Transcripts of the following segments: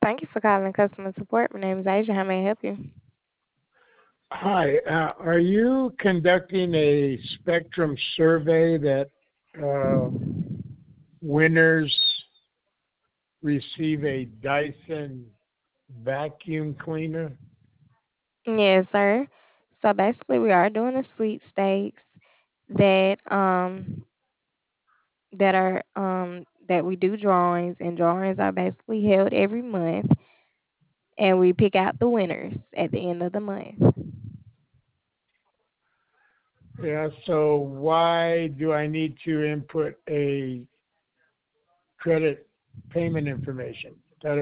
Thank you for calling customer support. My name is Asia. How may I help you? Hi, are you conducting a spectrum survey that uh, winners receive a Dyson vacuum cleaner? Yes, sir. So basically, we are doing a sweepstakes that that we do drawings, and drawings are basically held every month, and we pick out the winners at the end of the month. Yeah, so why do I need to input a credit payment information?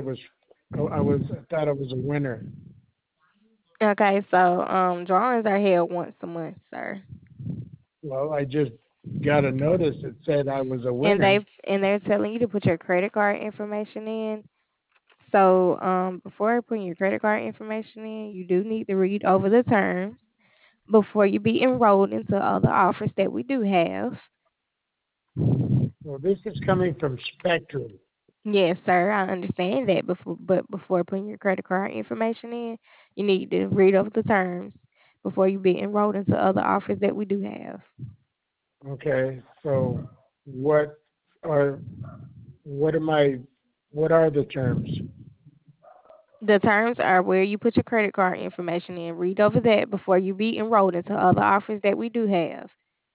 I thought it was a winner. Okay, so drawings are held once a month, sir, Well, I just got a notice that said I was a and winner. they're telling you to put your credit card information in. So before putting your credit card information in, you do need to read over the terms before you be enrolled into other offers that we do have. Well, this is coming from Spectrum. Yes, sir, I understand that. Before putting your credit card information in, you need to read over the terms before you be enrolled into other offers that we do have. Okay, so what are what am I what are the terms? The terms are where you put your credit card information in. Read over that before you be enrolled into other offers that we do have.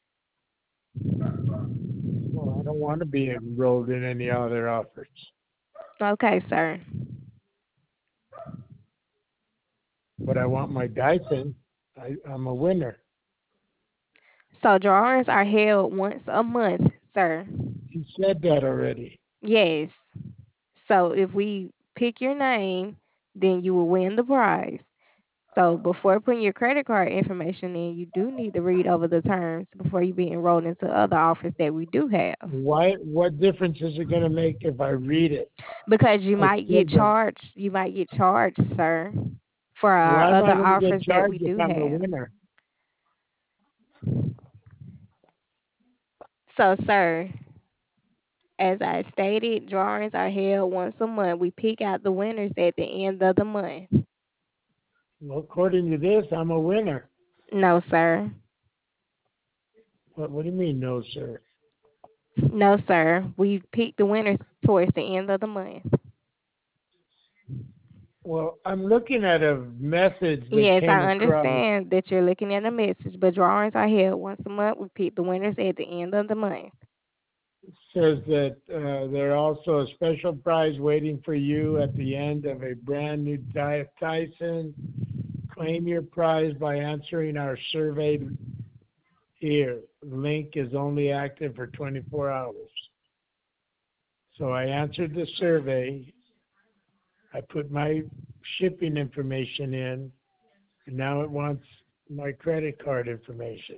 Well, I don't want to be enrolled in any other offers, Okay, sir. but I want my Dyson. I'm a winner. So drawings are held once a month, sir. You said that already. Yes. So if we pick your name, then you will win the prize. So before putting your credit card information in, you do need to read over the terms before you be enrolled into other offers that we do have. Why? What difference is it going to make if I read it? Because I still don't. you might get charged, sir, for Why our am I other going to get offers that we charged if do I'm a have. winner? So, sir, as I stated, drawings are held once a month. We pick out the winners at the end of the month. Well, according to this, I'm a winner. No, sir. What do you mean, no, sir? No, sir. We pick the winners towards the end of the month. Well, I'm looking at a message that Yes, came I across. understand that you're looking at a message, but drawings are held once a month. We pick the winners at the end of the month. Says that there are also a special prize waiting for you at the end of a brand new Diet Tyson. Claim your prize by answering our survey here. Link is only active for 24 hours. So I answered the survey. I put my shipping information in, and now it wants my credit card information.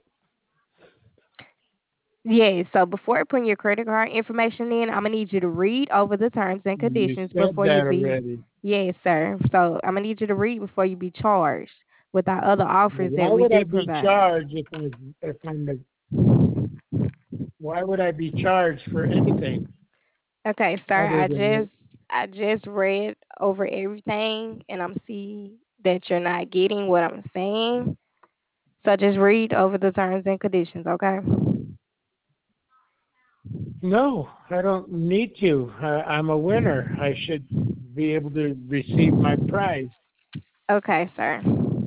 Yes, so before putting your credit card information in, I'm gonna need you to read over the terms and You conditions said before you that be. already. Yes, sir. So I'm gonna need you to read before you be charged with our other offers that Why we would I do be provide. charged if I'm the why would I be charged for anything Okay, sir. other than I just read over everything, and I'm see that you're not getting what I'm saying. So just read over the terms and conditions, okay? no, I don't need to. I'm a winner. I should be able to receive my prize. Okay, sir.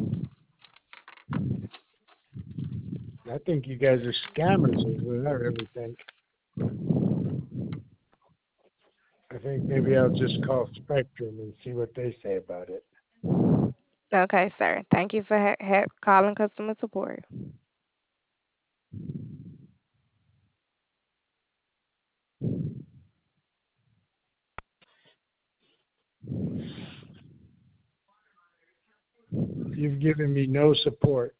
I think you guys are scammers is what I really think. I think maybe I'll just call Spectrum and see what they say about it. Okay, sir. Thank you for calling customer support. You've given me no support.